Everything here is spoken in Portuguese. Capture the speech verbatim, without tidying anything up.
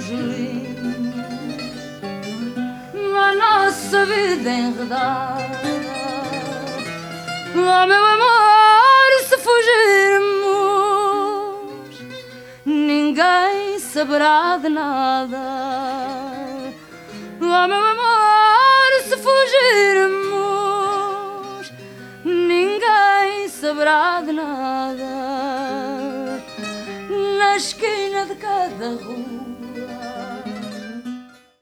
gelinhos, a nossa vida enredada. Oh, meu amor, se fugirmos, ninguém saberá de nada. Oh, meu amor, se fugirmos, ninguém saberá de nada. Na esquina de cada rua